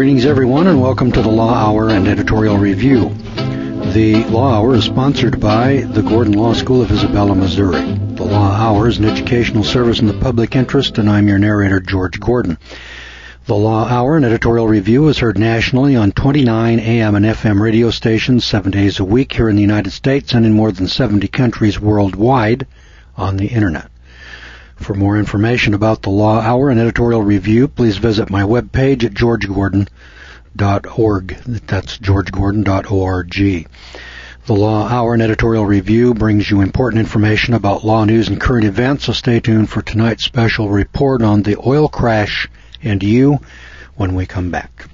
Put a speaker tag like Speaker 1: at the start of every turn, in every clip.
Speaker 1: Greetings, everyone, and welcome to the Law Hour and Editorial Review. The Law Hour is sponsored by the Gordon Law School of Isabella, Missouri. The Law Hour is an educational service in the public interest, and I'm your narrator, George Gordon. The Law Hour and Editorial Review is heard nationally on 29 AM and FM radio stations 7 days a week here in the United States and in more than 70 countries worldwide on the Internet. For more information about the Law Hour and Editorial Review, please visit my webpage at georgegordon.org. That's georgegordon.org. The Law Hour and Editorial Review brings you important information about law news and current events, so stay tuned for tonight's special report on the oil crash and you when we come back.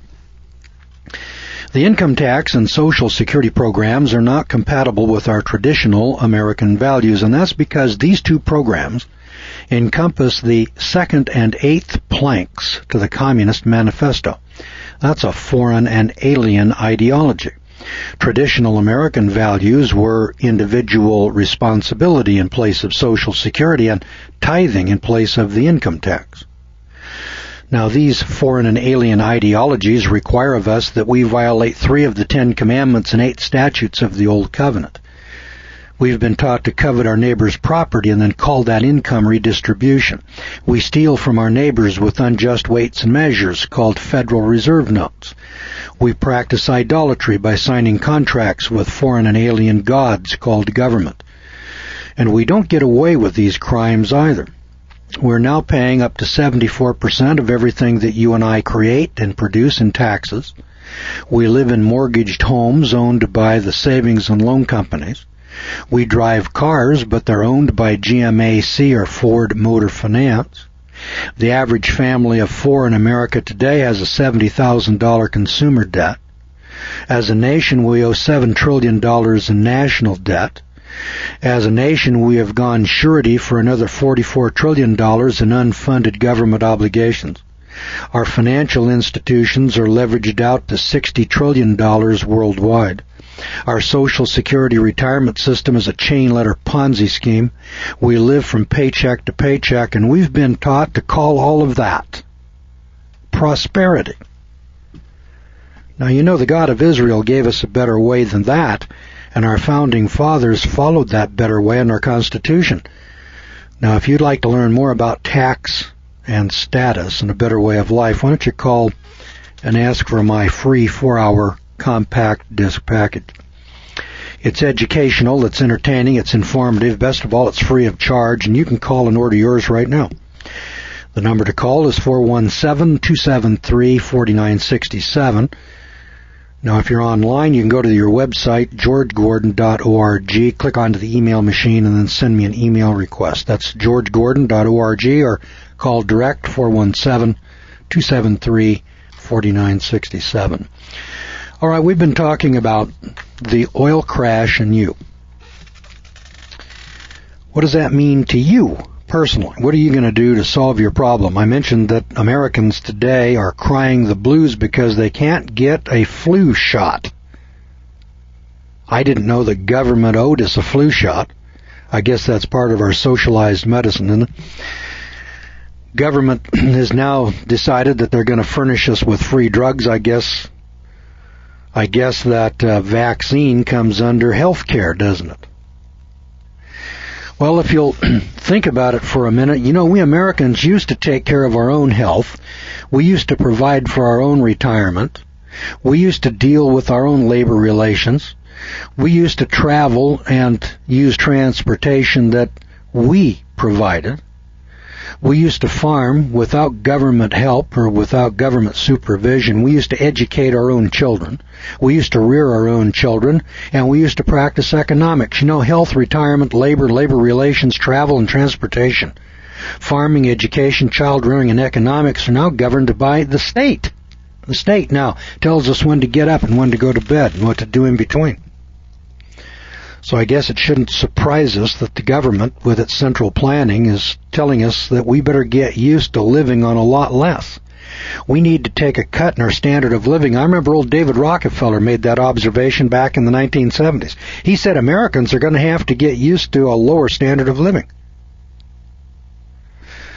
Speaker 1: The income tax and Social Security programs are not compatible with our traditional American values, and that's because these two programs encompass the second and eighth planks to the Communist Manifesto. That's a foreign and alien ideology. Traditional American values were individual responsibility in place of Social Security and tithing in place of the income tax. Now, these foreign and alien ideologies require of us that we violate 3 of the 10 commandments and 8 statutes of the Old Covenant. We've been taught to covet our neighbor's property and then call that income redistribution. We steal from our neighbors with unjust weights and measures called Federal Reserve notes. We practice idolatry by signing contracts with foreign and alien gods called government. And we don't get away with these crimes either. We're now paying up to 74% of everything that you and I create and produce in taxes. We live in mortgaged homes owned by the savings and loan companies. We drive cars, but they're owned by GMAC or Ford Motor Finance. The average family of 4 in America today has a $70,000 consumer debt. As a nation, we owe $7 trillion in national debt. As a nation, we have gone surety for another $44 trillion in unfunded government obligations. Our financial institutions are leveraged out to $60 trillion worldwide. Our Social Security retirement system is a chain-letter Ponzi scheme. We live from paycheck to paycheck, and we've been taught to call all of that prosperity. Now, you know the God of Israel gave us a better way than that, and our founding fathers followed that better way in our Constitution. Now, if you'd like to learn more about tax and status and a better way of life, why don't you call and ask for my free 4-hour compact disc package. It's educational, it's entertaining, it's informative. Best of all, it's free of charge, and you can call and order yours right now. The number to call is 417-273-4967. Now, if you're online, you can go to your website, georgegordon.org, click onto the email machine, and then send me an email request. That's georgegordon.org, or call direct 417-273-4967. All right, we've been talking about the oil crash and you. What does that mean to you personally? What are you going to do to solve your problem? I mentioned that Americans today are crying the blues because they can't get a flu shot. I didn't know the government owed us a flu shot. I guess that's part of our socialized medicine, isn't it? Government has now decided that they're going to furnish us with free drugs. I guess that vaccine comes under health care, doesn't it? Well, if you'll think about it for a minute, you know, we Americans used to take care of our own health. We used to provide for our own retirement. We used to deal with our own labor relations. We used to travel and use transportation that we provided. We used to farm without government help or without government supervision. We used to educate our own children. We used to rear our own children, and we used to practice economics. You know, health, retirement, labor relations, travel, and transportation. Farming, education, child rearing, and economics are now governed by the state. The state now tells us when to get up and when to go to bed and what to do in between. So I guess it shouldn't surprise us that the government, with its central planning, is telling us that we better get used to living on a lot less. We need to take a cut in our standard of living. I remember old David Rockefeller made that observation back in the 1970s. He said Americans are going to have to get used to a lower standard of living.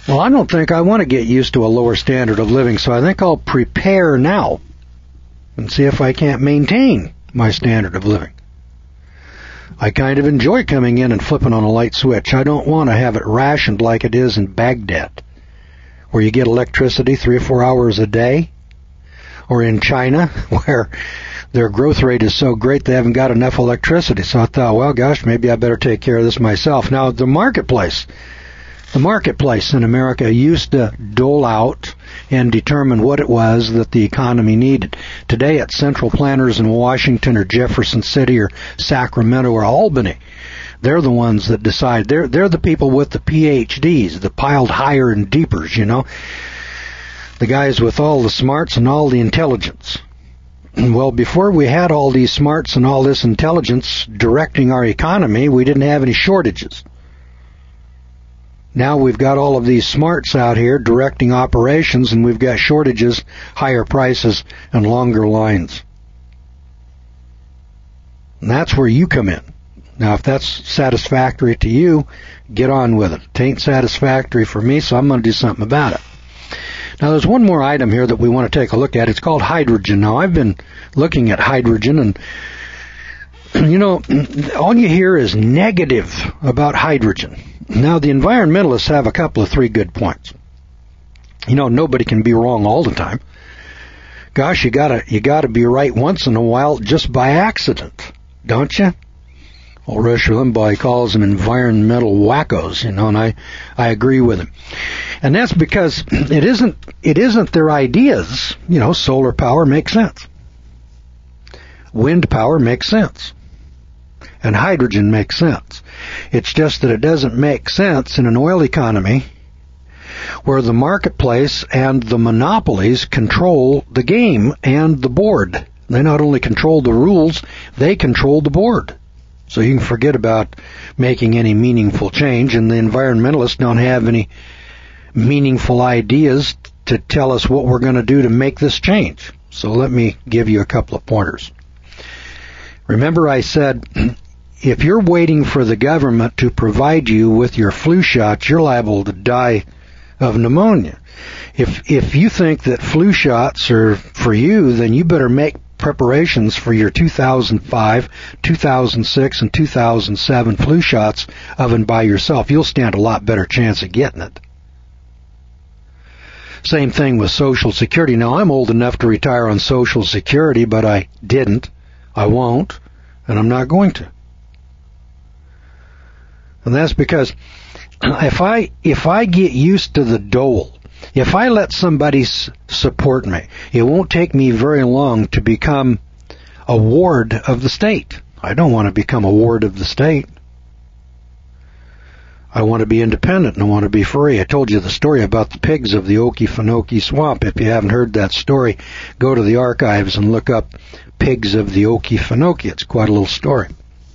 Speaker 1: Well, I don't think I want to get used to a lower standard of living, so I think I'll prepare now and see if I can't maintain my standard of living. I kind of enjoy coming in and flipping on a light switch. I don't want to have it rationed like it is in Baghdad, where you get electricity 3 or 4 hours a day, or in China, where their growth rate is so great they haven't got enough electricity. So I thought, well, gosh, maybe I better take care of this myself. Now, the marketplace in America used to dole out and determine what it was that the economy needed. Today, it's central planners in Washington or Jefferson City or Sacramento or Albany. They're the ones that decide. They're the people with the PhDs, the piled higher and deepers, you know, the guys with all the smarts and all the intelligence. Well, before we had all these smarts and all this intelligence directing our economy, we didn't have any shortages. Now we've got all of these smarts out here directing operations, and we've got shortages, higher prices, and longer lines. And that's where you come in. Now, if that's satisfactory to you, get on with it. It ain't satisfactory for me, so I'm going to do something about it. Now, there's one more item here that we want to take a look at. It's called hydrogen. Now, I've been looking at hydrogen, and, you know, all you hear is negative about hydrogen. Now, the environmentalists have a couple of 3 good points. You know, nobody can be wrong all the time. Gosh, you gotta be right once in a while just by accident, don't you? Well, Rush Limbaugh calls them environmental wackos, you know, and I agree with him. And that's because it isn't their ideas. You know, solar power makes sense. Wind power makes sense. And hydrogen makes sense. It's just that it doesn't make sense in an oil economy where the marketplace and the monopolies control the game and the board. They not only control the rules, they control the board. So you can forget about making any meaningful change, and the environmentalists don't have any meaningful ideas to tell us what we're going to do to make this change. So let me give you a couple of pointers. Remember I said, if you're waiting for the government to provide you with your flu shots, you're liable to die of pneumonia. If you think that flu shots are for you, then you better make preparations for your 2005, 2006, and 2007 flu shots of and by yourself. You'll stand a lot better chance of getting it. Same thing with Social Security. Now, I'm old enough to retire on Social Security, but I didn't. I won't, and I'm not going to. And that's because if I get used to the dole, if I let somebody support me, it won't take me very long to become a ward of the state. I don't want to become a ward of the state. I want to be independent and I want to be free. I told you the story about the pigs of the Okefenokee Swamp. If you haven't heard that story, go to the archives and look up Pigs of the Okefenokee. It's quite a little story.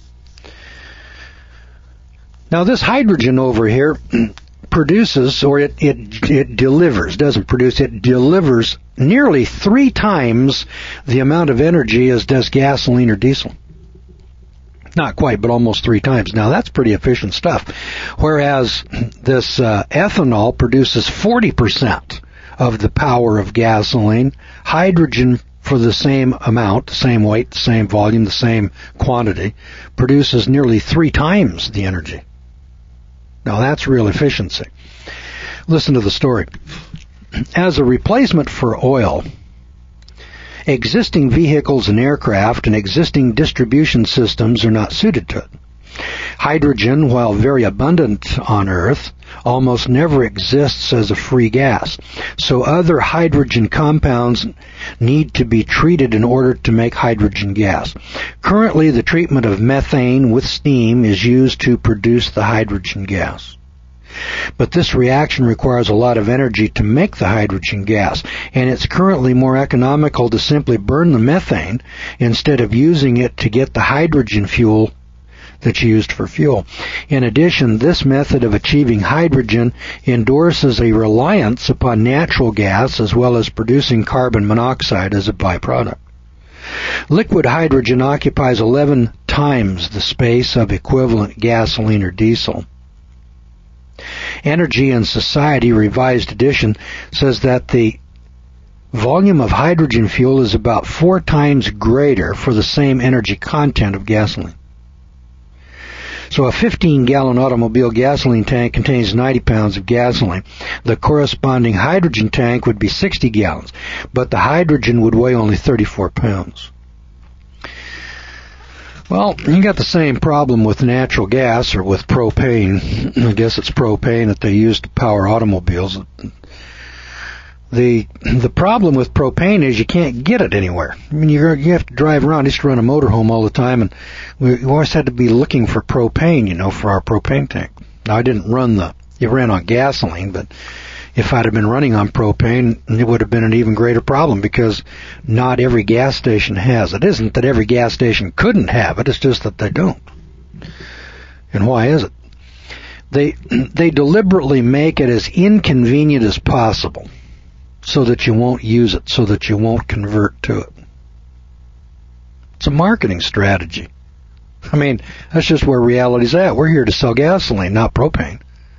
Speaker 1: Now, this hydrogen over here produces, or it delivers, doesn't produce, it delivers nearly 3 times the amount of energy as does gasoline or diesel. Not quite, but almost 3 times. Now, that's pretty efficient stuff. Whereas this ethanol produces 40% of the power of gasoline, hydrogen for the same amount, the same weight, the same volume, the same quantity, produces nearly 3 times the energy. Now, that's real efficiency. Listen to the story. As a replacement for oil, existing vehicles and aircraft and existing distribution systems are not suited to it. Hydrogen, while very abundant on Earth, almost never exists as a free gas. So other hydrogen compounds need to be treated in order to make hydrogen gas. Currently, the treatment of methane with steam is used to produce the hydrogen gas. But this reaction requires a lot of energy to make the hydrogen gas, and it's currently more economical to simply burn the methane instead of using it to get the hydrogen fuel that's used for fuel. In addition, this method of achieving hydrogen endorses a reliance upon natural gas as well as producing carbon monoxide as a byproduct. Liquid hydrogen occupies 11 times the space of equivalent gasoline or diesel. Energy and Society Revised Edition says that the volume of hydrogen fuel is about 4 times greater for the same energy content of gasoline. So a 15-gallon automobile gasoline tank contains 90 pounds of gasoline. The corresponding hydrogen tank would be 60 gallons, but the hydrogen would weigh only 34 pounds. Well, you got the same problem with natural gas or with propane. I guess it's propane that they use to power automobiles. The problem with propane is you can't get it anywhere. I mean, you have to drive around. I used to run a motorhome all the time, and we always had to be looking for propane, for our propane tank. Now, I didn't it ran on gasoline, but if I'd have been running on propane, it would have been an even greater problem because not every gas station has it. It isn't that every gas station couldn't have it, it's just that they don't. And why is it? They deliberately make it as inconvenient as possible, so that you won't use it, so that you won't convert to it. It's a marketing strategy. I mean, that's just where reality's at. We're here to sell gasoline, not propane.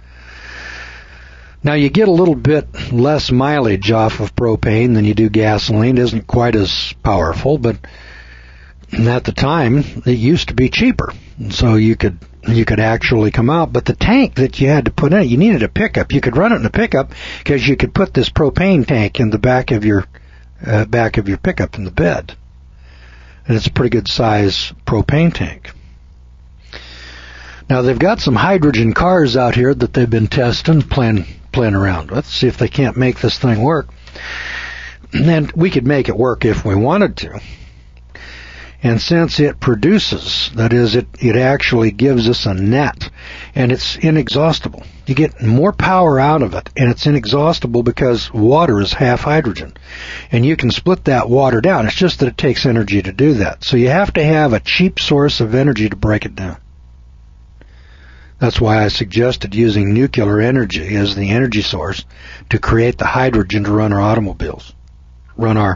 Speaker 1: Now, you get a little bit less mileage off of propane than you do gasoline. It isn't quite as powerful, but at the time, it used to be cheaper. So you could actually come out, but the tank that you had to put in it, you needed a pickup. You could run it in a pickup because you could put this propane tank in the back of your pickup in the bed, and it's a pretty good size propane tank. Now they've got some hydrogen cars out here that they've been testing, playing around with, see if they can't make this thing work. And we could make it work if we wanted to. And since it produces, that is, it actually gives us a net, and it's inexhaustible. You get more power out of it, and it's inexhaustible because water is half hydrogen. And you can split that water down. It's just that it takes energy to do that. So you have to have a cheap source of energy to break it down. That's why I suggested using nuclear energy as the energy source to create the hydrogen to run our automobiles, run our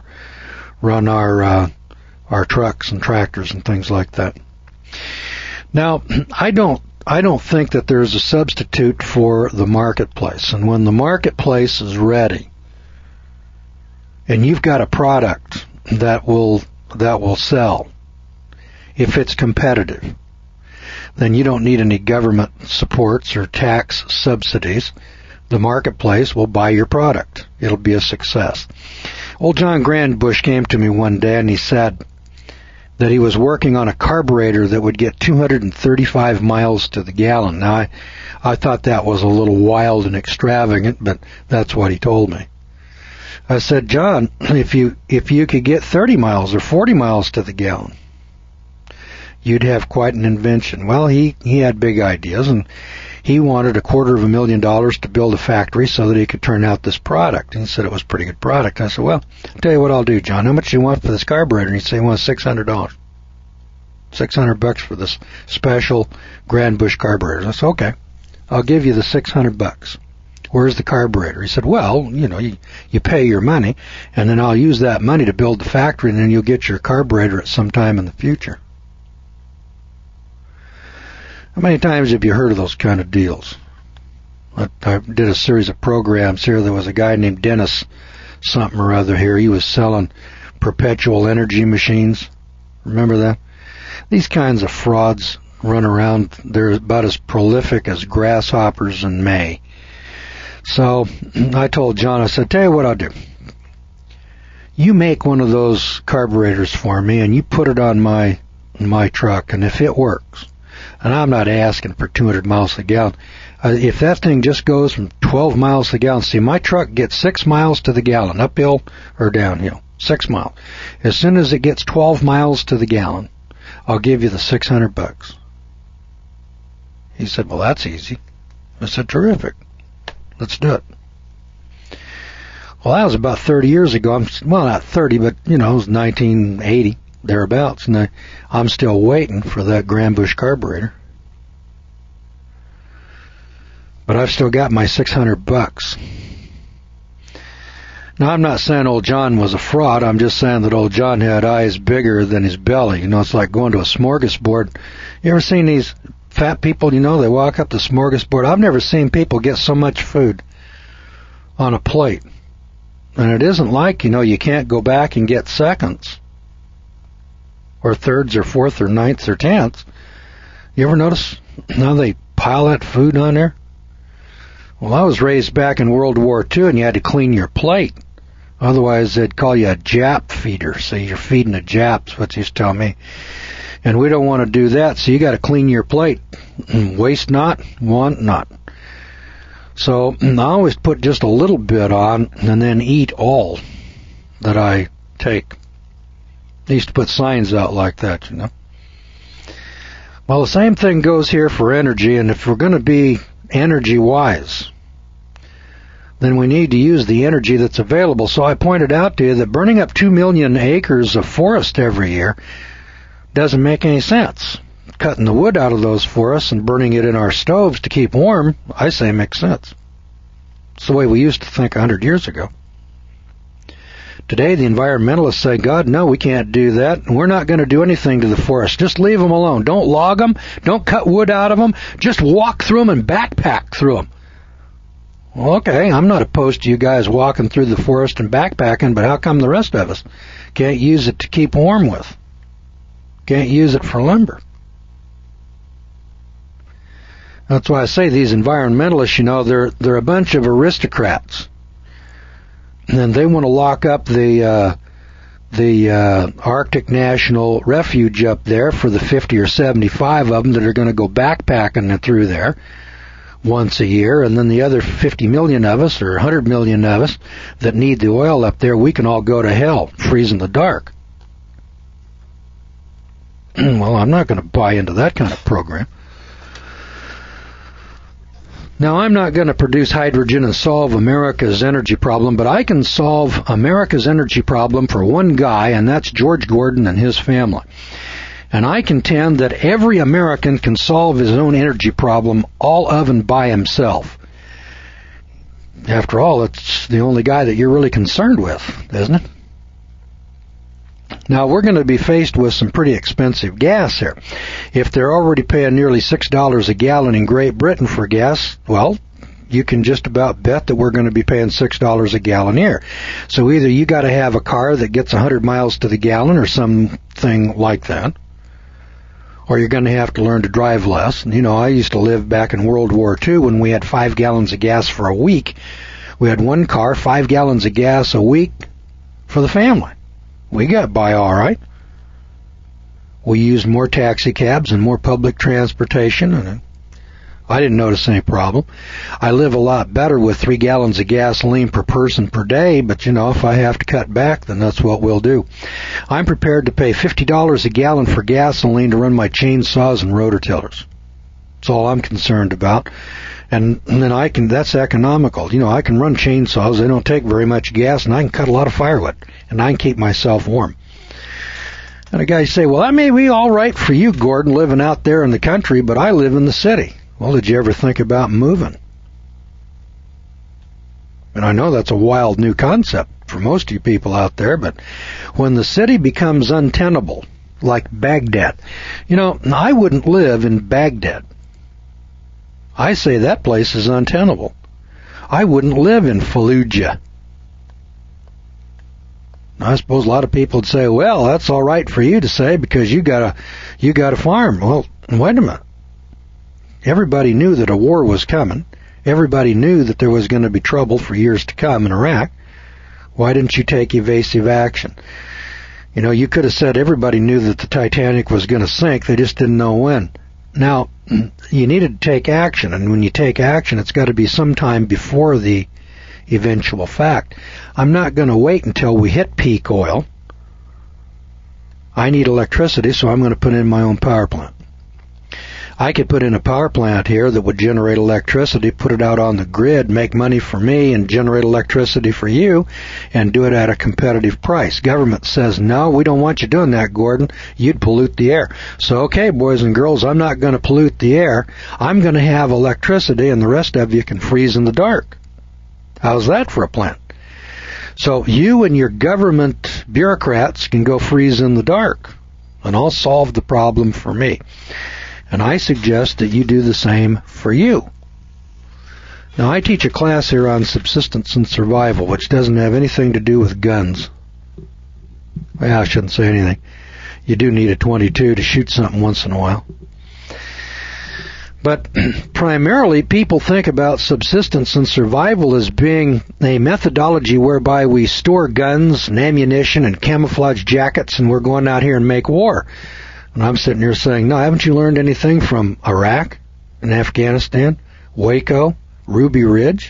Speaker 1: trucks and tractors and things like that. Now, I don't think that there's a substitute for the marketplace. And when the marketplace is ready, and you've got a product that will sell, if it's competitive, then you don't need any government supports or tax subsidies. The marketplace will buy your product. It'll be a success. Old John Grandbush came to me one day and he said that he was working on a carburetor that would get 235 miles to the gallon. Now, I thought that was a little wild and extravagant, but that's what he told me. I said, John, if you could get 30 miles or 40 miles to the gallon, you'd have quite an invention. Well, he had big ideas, and he wanted $250,000 to build a factory so that he could turn out this product. And he said it was a pretty good product. I said, well, I'll tell you what I'll do, John. How much do you want for this carburetor? And he said he wants $600. $600 for this special Grandbush carburetor. I said, okay, I'll give you the $600. Where's the carburetor? He said, well, you pay your money, and then I'll use that money to build the factory, and then you'll get your carburetor at some time in the future. How many times have you heard of those kind of deals? I did a series of programs here. There was a guy named Dennis something or other here. He was selling perpetual energy machines. Remember that? These kinds of frauds run around. They're about as prolific as grasshoppers in May. So I told John, I said, tell you what I'll do. You make one of those carburetors for me, and you put it on my truck, and if it works, and I'm not asking for 200 miles a gallon. If that thing just goes from 12 miles a gallon, see, my truck gets 6 miles to the gallon, uphill or downhill, 6 miles. As soon as it gets 12 miles to the gallon, I'll give you the $600. He said, well, that's easy. I said, terrific. Let's do it. Well, that was about 30 years ago. Well, not 30, but, it was 1980. Thereabouts, and I'm still waiting for that Grandbush carburetor. But I've still got my $600. Now, I'm not saying old John was a fraud. I'm just saying that old John had eyes bigger than his belly. It's like going to a smorgasbord. You ever seen these fat people, they walk up the smorgasbord. I've never seen people get so much food on a plate. And it isn't like, you can't go back and get seconds or thirds or fourths or ninths or tenths. You ever notice how they pile that food on there? Well, I was raised back in World War II, and you had to clean your plate. Otherwise, they'd call you a Jap feeder. So you're feeding the Japs, what they used to tell me. And we don't want to do that, so you got to clean your plate. Waste not, want not. So I always put just a little bit on and then eat all that I take. They used to put signs out like that, Well, the same thing goes here for energy, and if we're going to be energy-wise, then we need to use the energy that's available. So I pointed out to you that burning up 2 million acres of forest every year doesn't make any sense. Cutting the wood out of those forests and burning it in our stoves to keep warm, I say makes sense. It's the way we used to think 100 years ago. Today, the environmentalists say, God, no, we can't do that. We're not going to do anything to the forest. Just leave them alone. Don't log them. Don't cut wood out of them. Just walk through them and backpack through them. Well, okay, I'm not opposed to you guys walking through the forest and backpacking, but how come the rest of us can't use it to keep warm with? Can't use it for lumber? That's why I say these environmentalists, they're a bunch of aristocrats. And they want to lock up the Arctic National Refuge up there for the 50 or 75 of them that are going to go backpacking through there once a year, and then the other 50 million of us or 100 million of us that need the oil up there, we can all go to hell, freeze in the dark. Well, I'm not going to buy into that kind of program. Now, I'm not going to produce hydrogen and solve America's energy problem, but I can solve America's energy problem for one guy, and that's George Gordon and his family. And I contend that every American can solve his own energy problem all of and by himself. After all, it's the only guy that you're really concerned with, isn't it? Now, we're going to be faced with some pretty expensive gas here. If they're already paying nearly $6 a gallon in Great Britain for gas, well, you can just about bet that we're going to be paying $6 a gallon here. So either you got to have a car that gets 100 miles to the gallon or something like that, or you're going to have to learn to drive less. I used to live back in World War II when we had 5 gallons of gas for a week. We had one car, 5 gallons of gas a week for the family. We got by all right. We used more taxi cabs and more public transportation, and I didn't notice any problem. I live a lot better with 3 gallons of gasoline per person per day, but if I have to cut back, then that's what we'll do. I'm prepared to pay $50 a gallon for gasoline to run my chainsaws and rototillers. That's all I'm concerned about. And then that's economical. I can run chainsaws, they don't take very much gas, and I can cut a lot of firewood, and I can keep myself warm. And a guy say, well, that may be all right for you, Gordon, living out there in the country, but I live in the city. Well, did you ever think about moving? And I know that's a wild new concept for most of you people out there, but when the city becomes untenable, like Baghdad, I wouldn't live in Baghdad. I say that place is untenable. I wouldn't live in Fallujah. I suppose a lot of people would say, well, that's all right for you to say because you got a farm. Well, wait a minute. Everybody knew that a war was coming. Everybody knew that there was going to be trouble for years to come in Iraq. Why didn't you take evasive action? You could have said everybody knew that the Titanic was going to sink. They just didn't know when. Now, you needed to take action, and when you take action, it's got to be sometime before the eventual fact. I'm not going to wait until we hit peak oil. I need electricity, so I'm going to put in my own power plant. I could put in a power plant here that would generate electricity, put it out on the grid, make money for me, and generate electricity for you, and do it at a competitive price. Government says, no, we don't want you doing that, Gordon. You'd pollute the air. So, okay, boys and girls, I'm not going to pollute the air. I'm going to have electricity, and the rest of you can freeze in the dark. How's that for a plan? So you and your government bureaucrats can go freeze in the dark, and I'll solve the problem for me. And I suggest that you do the same for you. Now, I teach a class here on subsistence and survival, which doesn't have anything to do with guns. Well, I shouldn't say anything. You do need a .22 to shoot something once in a while. But primarily, people think about subsistence and survival as being a methodology whereby we store guns and ammunition and camouflage jackets and we're going out here and make war. And I'm sitting here saying, no, haven't you learned anything from Iraq and Afghanistan, Waco, Ruby Ridge?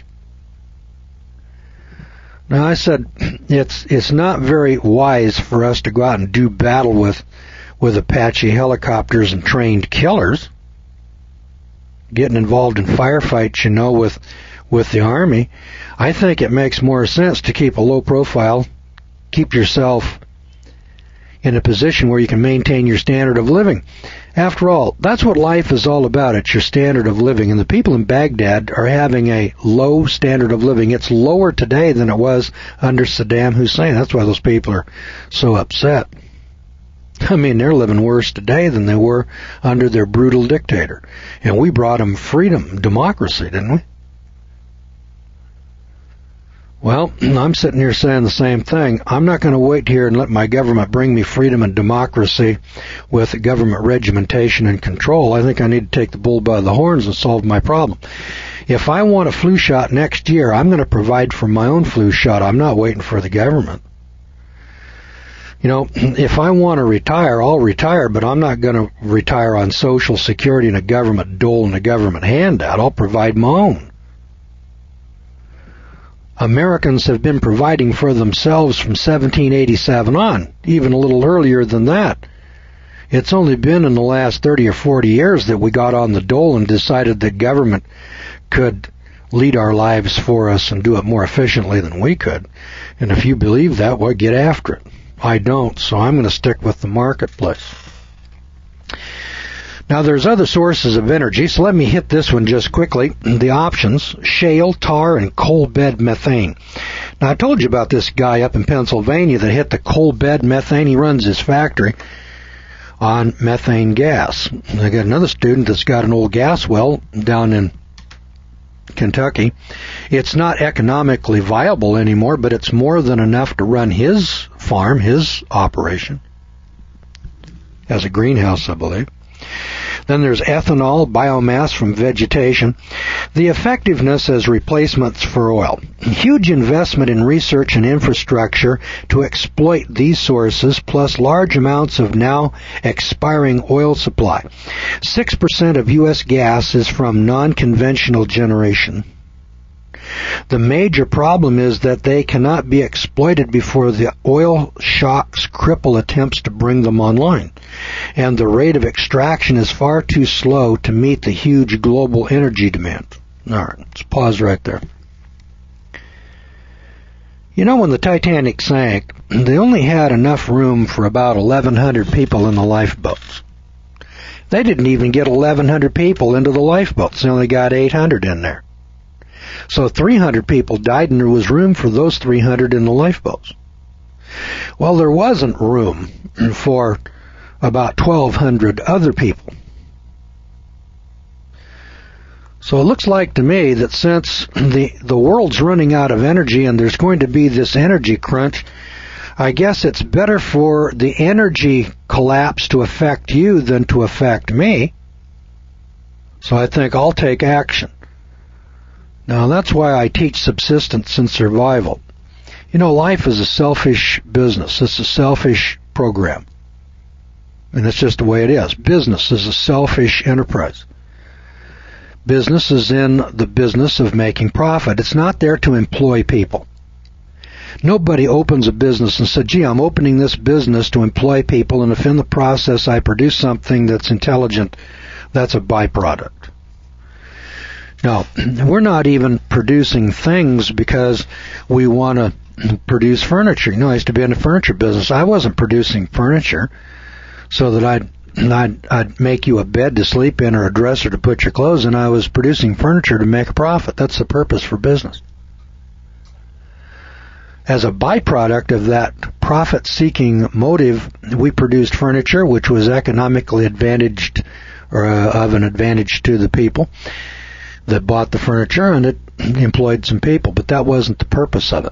Speaker 1: Now, I said, it's not very wise for us to go out and do battle with Apache helicopters and trained killers. Getting involved in firefights, with the Army. I think it makes more sense to keep a low profile, keep yourself in a position where you can maintain your standard of living. After all, that's what life is all about. It's your standard of living. And the people in Baghdad are having a low standard of living. It's lower today than it was under Saddam Hussein. That's why those people are so upset. I mean, they're living worse today than they were under their brutal dictator. And we brought them freedom, democracy, didn't we? Well, I'm sitting here saying the same thing. I'm not going to wait here and let my government bring me freedom and democracy with government regimentation and control. I think I need to take the bull by the horns and solve my problem. If I want a flu shot next year, I'm going to provide for my own flu shot. I'm not waiting for the government. If I want to retire, I'll retire, but I'm not going to retire on Social Security and a government dole and a government handout. I'll provide my own. Americans have been providing for themselves from 1787 on, even a little earlier than that. It's only been in the last 30 or 40 years that we got on the dole and decided that government could lead our lives for us and do it more efficiently than we could. And if you believe that, well, get after it. I don't, so I'm going to stick with the marketplace. Now, there's other sources of energy, so let me hit this one just quickly. The options: shale, tar, and coal bed methane. Now, I told you about this guy up in Pennsylvania that hit the coal bed methane. He runs his factory on methane gas. I got another student that's got an old gas well down in Kentucky. It's not economically viable anymore, but it's more than enough to run his farm, his operation, as a greenhouse, I believe. Then there's ethanol, biomass from vegetation. The effectiveness as replacements for oil. Huge investment in research and infrastructure to exploit these sources, plus large amounts of now expiring oil supply. 6% of U.S. gas is from non-conventional generation. The major problem is that they cannot be exploited before the oil shocks cripple attempts to bring them online, and the rate of extraction is far too slow to meet the huge global energy demand. All right, let's pause right there. When the Titanic sank, they only had enough room for about 1,100 people in the lifeboats. They didn't even get 1,100 people into the lifeboats. They only got 800 in there. So 300 people died, and there was room for those 300 in the lifeboats. Well, there wasn't room for about 1,200 other people. So it looks like to me that since the world's running out of energy and there's going to be this energy crunch, I guess it's better for the energy collapse to affect you than to affect me. So I think I'll take action. Now, that's why I teach subsistence and survival. Life is a selfish business. It's a selfish program. And that's just the way it is. Business is a selfish enterprise. Business is in the business of making profit. It's not there to employ people. Nobody opens a business and says, gee, I'm opening this business to employ people, and if in the process I produce something that's intelligent, that's a byproduct. No, we're not even producing things because we want to produce furniture. I used to be in the furniture business. I wasn't producing furniture so that I'd make you a bed to sleep in or a dresser to put your clothes in. I was producing furniture to make a profit. That's the purpose for business. As a byproduct of that profit-seeking motive, we produced furniture which was economically advantaged or of an advantage to the people that bought the furniture, and it employed some people, but that wasn't the purpose of it.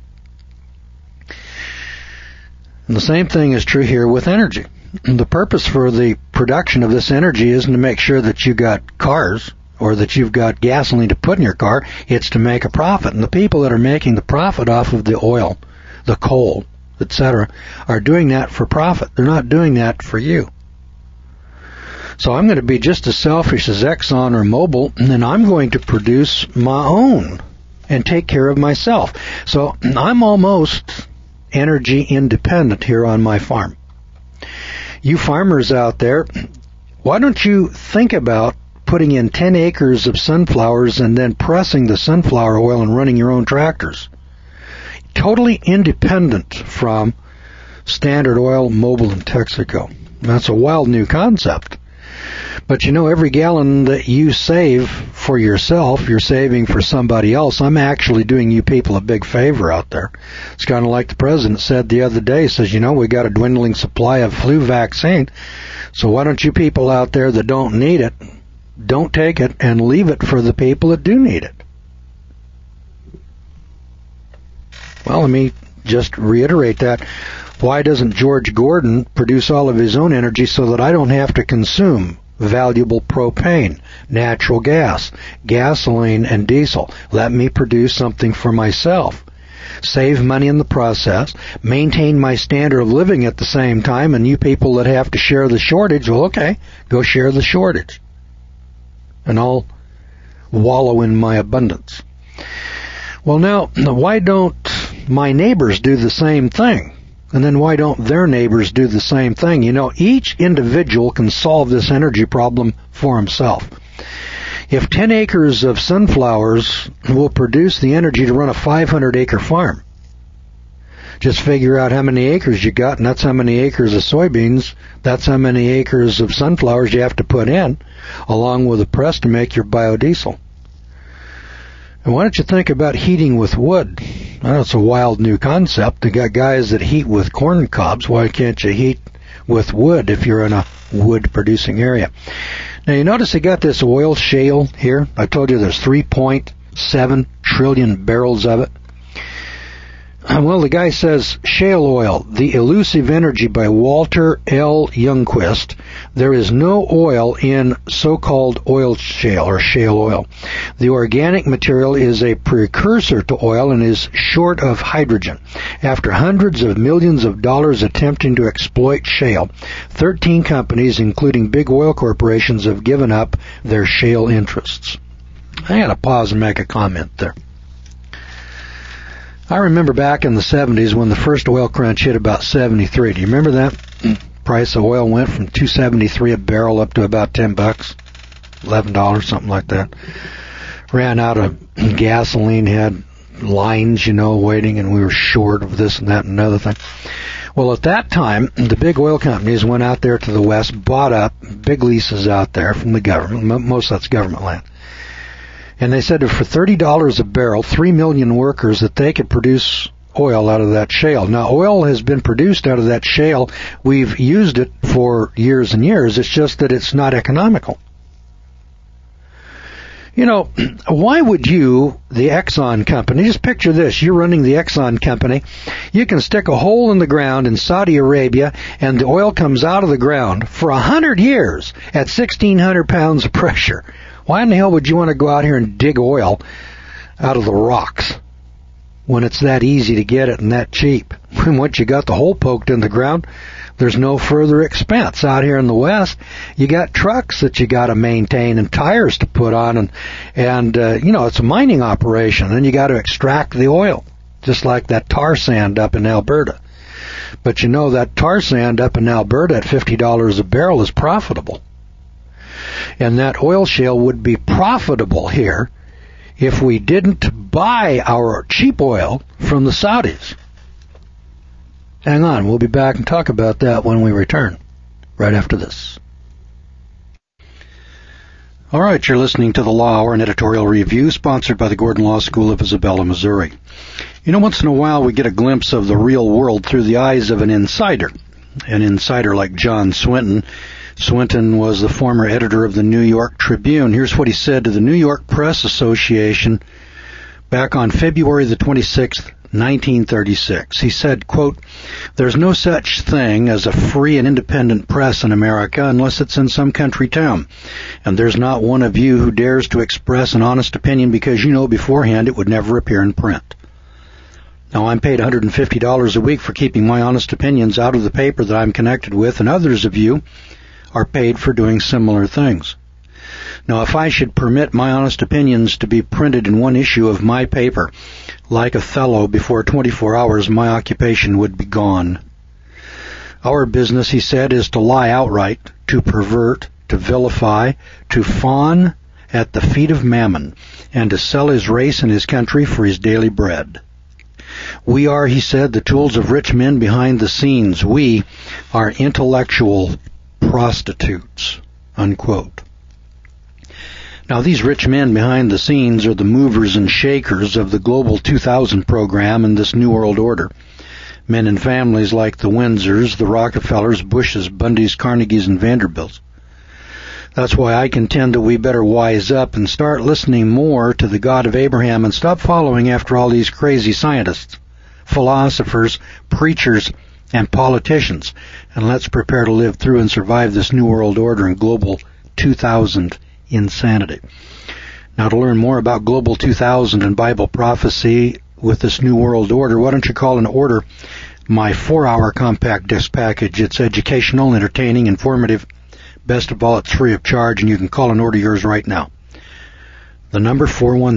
Speaker 1: And the same thing is true here with energy. The purpose for the production of this energy isn't to make sure that you got cars or that you've got gasoline to put in your car. It's to make a profit. And the people that are making the profit off of the oil, the coal, etc., are doing that for profit. They're not doing that for you. So I'm going to be just as selfish as Exxon or Mobil, and then I'm going to produce my own and take care of myself. So I'm almost energy independent here on my farm. You farmers out there, why don't you think about putting in 10 acres of sunflowers and then pressing the sunflower oil and running your own tractors? Totally independent from Standard Oil, Mobil, and Texaco. That's a wild new concept. But you know, every gallon that you save for yourself, you're saving for somebody else. I'm actually doing you people a big favor out there. It's kind of like the president said the other day, says, you know, we got a dwindling supply of flu vaccine, so why don't you people out there that don't need it, don't take it and leave it for the people that do need it? Well, let me just reiterate that. Why doesn't George Gordon produce all of his own energy so that I don't have to consume valuable propane, natural gas, gasoline, and diesel? Let me produce something for myself. Save money in the process, maintain my standard of living at the same time, and you people that have to share the shortage, well, okay, go share the shortage. And I'll wallow in my abundance. Well, now, why don't my neighbors do the same thing? And then why don't their neighbors do the same thing? You know, each individual can solve this energy problem for himself. If 10 acres of sunflowers will produce the energy to run a 500-acre farm, just figure out how many acres you got, and that's how many acres of soybeans, that's how many acres of sunflowers you have to put in, along with a press to make your biodiesel. And why don't you think about heating with wood? I know it's a wild new concept. They got guys that heat with corn cobs. Why can't you heat with wood if you're in a wood-producing area? Now, you notice they got this oil shale here. I told you there's 3.7 trillion barrels of it. Well, the guy says, Shale Oil, the Elusive Energy by Walter L. Youngquist. There is no oil in so-called oil shale or shale oil. The organic material is a precursor to oil and is short of hydrogen. After hundreds of millions of dollars attempting to exploit shale, 13 companies, including big oil corporations, have given up their shale interests. I had to pause and make a comment there. I remember back in the 70s when the first oil crunch hit about 73. Do you remember that? Price of oil went from $2.73 a barrel up to about $10, $11, something like that. Ran out of gasoline, had lines, waiting, and we were short of this and that and another thing. Well, at that time, the big oil companies went out there to the west, bought up big leases out there from the government. Most of that's government land. And they said that for $30 a barrel, 3 million workers, that they could produce oil out of that shale. Now, oil has been produced out of that shale. We've used it for years and years. It's just that it's not economical. Why would you, the Exxon company, just picture this, you're running the Exxon company, you can stick a hole in the ground in Saudi Arabia and the oil comes out of the ground for 100 years at 1,600 pounds of pressure. Why in the hell would you want to go out here and dig oil out of the rocks when it's that easy to get it and that cheap? And once you got the hole poked in the ground, there's no further expense. Out here in the West, you got trucks that you got to maintain and tires to put on, and it's a mining operation. Then you got to extract the oil, just like that tar sand up in Alberta. But that tar sand up in Alberta at $50 a barrel is profitable. And that oil shale would be profitable here if we didn't buy our cheap oil from the Saudis. Hang on, we'll be back and talk about that when we return, right after this. All right, you're listening to the Law Hour, an editorial review sponsored by the Gordon Law School of Isabella, Missouri. Once in a while we get a glimpse of the real world through the eyes of an insider like John Swinton, Swinton was the former editor of the New York Tribune. Here's what he said to the New York Press Association back on February the 26th, 1936. He said, quote, "There's no such thing as a free and independent press in America unless it's in some country town. And there's not one of you who dares to express an honest opinion because you know beforehand it would never appear in print." Now, I'm paid $150 a week for keeping my honest opinions out of the paper that I'm connected with, and others of you are paid for doing similar things. Now, if I should permit my honest opinions to be printed in one issue of my paper, like Othello, before 24 hours, my occupation would be gone. Our business, he said, is to lie outright, to pervert, to vilify, to fawn at the feet of Mammon, and to sell his race and his country for his daily bread. We are, he said, the tools of rich men behind the scenes. We are intellectual prostitutes, unquote. Now, these rich men behind the scenes are the movers and shakers of the Global 2000 program and this New World Order. Men and families like the Windsors, the Rockefellers, Bushes, Bundys, Carnegies, and Vanderbilts. That's why I contend that we better wise up and start listening more to the God of Abraham and stop following after all these crazy scientists, philosophers, preachers, and politicians. And let's prepare to live through and survive this New World Order and Global 2000 insanity. Now, to learn more about Global 2000 and Bible prophecy with this New World Order, why don't you call and order my 4-hour compact disc package? It's educational, entertaining, informative. Best of all, it's free of charge, and you can call and order yours right now. The number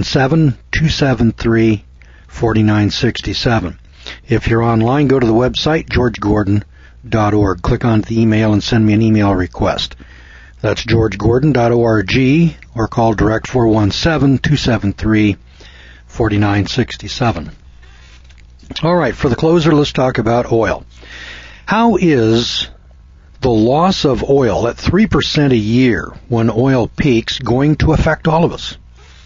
Speaker 1: 417-273-4967. If you're online, go to the website, georgegordon.org. Click on the email and send me an email request. That's georgegordon.org, or call direct 417-273-4967. All right, for the closer, let's talk about oil. How is the loss of oil at 3% a year when oil peaks going to affect all of us?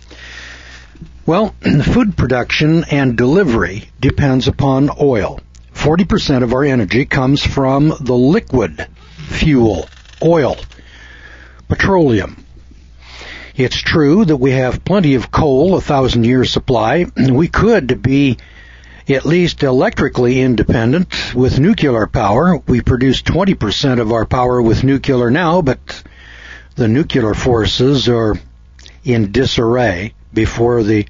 Speaker 1: Well, food production and delivery depends upon oil. 40% of our energy comes from the liquid fuel, oil, petroleum. It's true that we have plenty of coal, 1,000-year supply. We could be at least electrically independent with nuclear power. We produce 20% of our power with nuclear now, but the nuclear forces are in disarray before the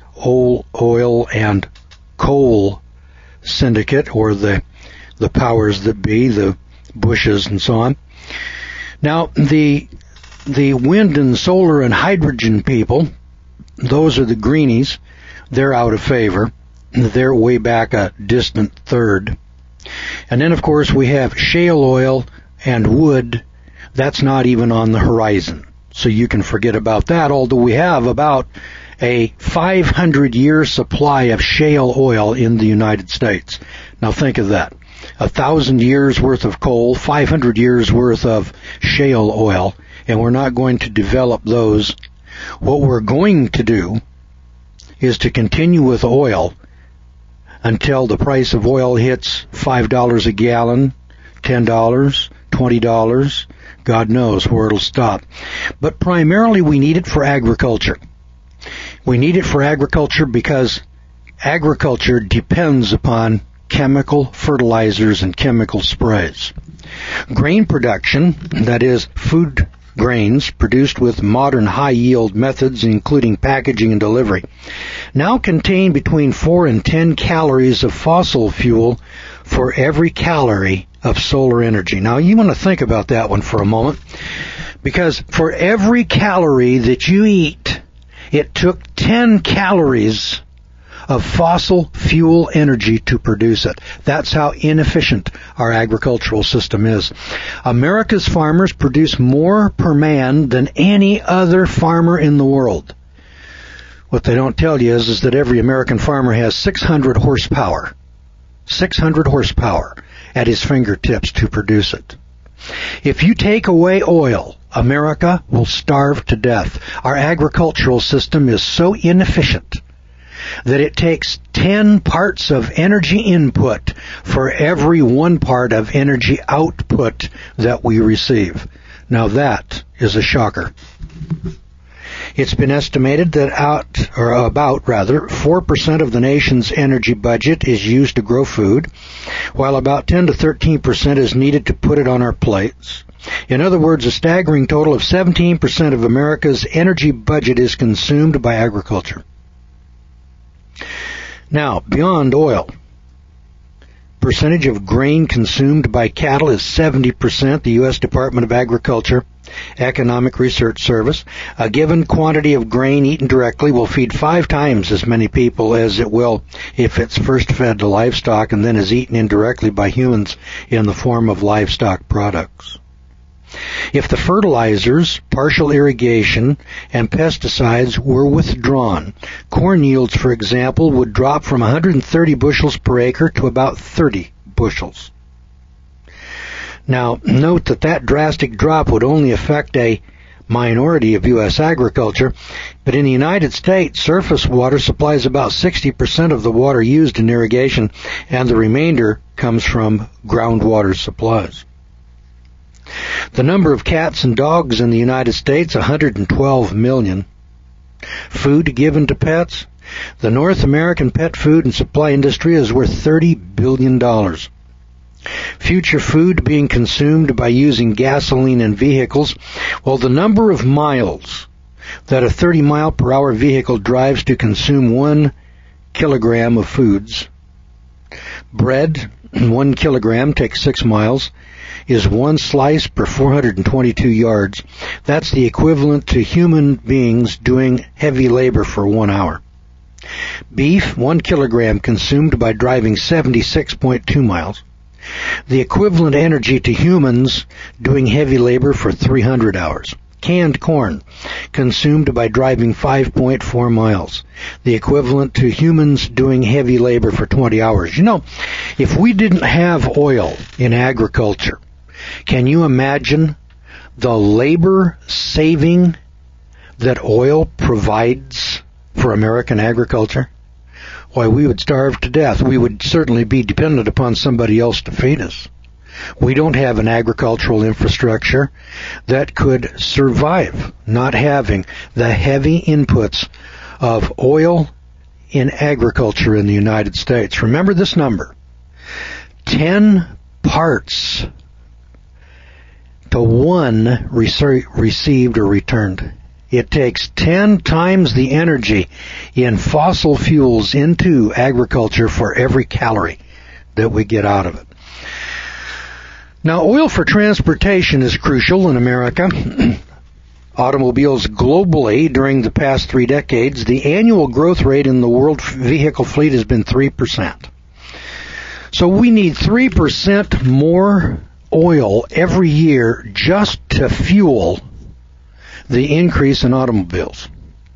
Speaker 1: oil and coal syndicate, or the powers that be, the Bushes and so on. Now, the wind and solar and hydrogen people, those are the greenies. They're out of favor. They're way back a distant third. And then, of course, we have shale oil and wood. That's not even on the horizon. So you can forget about that, although we have about a 500-year supply of shale oil in the United States. Now think of that. 1,000 years worth of coal, 500 years worth of shale oil, and we're not going to develop those. What we're going to do is to continue with oil until the price of oil hits $5 a gallon, $10, $20. God knows where it'll stop. But primarily we need it for agriculture. We need it for agriculture because agriculture depends upon chemical fertilizers and chemical sprays. Grain production, that is, food grains produced with modern high-yield methods, including packaging and delivery, now contain between 4 and 10 calories of fossil fuel for every calorie of solar energy. Now, you want to think about that one for a moment, because for every calorie that you eat, it took 10 calories of fossil fuel energy to produce it. That's how inefficient our agricultural system is. America's farmers produce more per man than any other farmer in the world. What they don't tell you is that every American farmer has 600 horsepower. 600 horsepower at his fingertips to produce it. If you take away oil, America will starve to death. Our agricultural system is so inefficient that it takes 10 parts of energy input for every 1 part of energy output that we receive. Now that is a shocker. It's been estimated that about 4% of the nation's energy budget is used to grow food, while about 10 to 13% is needed to put it on our plates. In other words, a staggering total of 17% of America's energy budget is consumed by agriculture. Now, beyond oil, percentage of grain consumed by cattle is 70%. The U.S. Department of Agriculture Economic Research Service. A given quantity of grain eaten directly will feed 5 times as many people as it will if it's first fed to livestock and then is eaten indirectly by humans in the form of livestock products. If the fertilizers, partial irrigation, and pesticides were withdrawn, corn yields, for example, would drop from 130 bushels per acre to about 30 bushels. Now, note that drastic drop would only affect a minority of U.S. agriculture, but in the United States, surface water supplies about 60% of the water used in irrigation, and the remainder comes from groundwater supplies. The number of cats and dogs in the United States, 112 million. Food given to pets. The North American pet food and supply industry is worth $30 billion. Future food being consumed by using gasoline in vehicles. Well, the number of miles that a 30-mile-per-hour vehicle drives to consume 1 kilogram of foods. Bread, 1 kilogram, takes 6 miles, is 1 slice per 422 yards. That's the equivalent to human beings doing heavy labor for 1 hour. Beef, 1 kilogram, consumed by driving 76.2 miles. The equivalent energy to humans doing heavy labor for 300 hours. Canned corn, consumed by driving 5.4 miles. The equivalent to humans doing heavy labor for 20 hours. You know, if we didn't have oil in agriculture, can you imagine the labor saving that oil provides for American agriculture? Why, we would starve to death. We would certainly be dependent upon somebody else to feed us. We don't have an agricultural infrastructure that could survive not having the heavy inputs of oil in agriculture in the United States. Remember this number. 10 parts to 1 received or returned. It takes 10 times the energy in fossil fuels into agriculture for every calorie that we get out of it. Now, oil for transportation is crucial in America. Automobiles globally during the past 3 decades, the annual growth rate in the world vehicle fleet has been 3%. So we need 3% more oil every year just to fuel the increase in automobiles.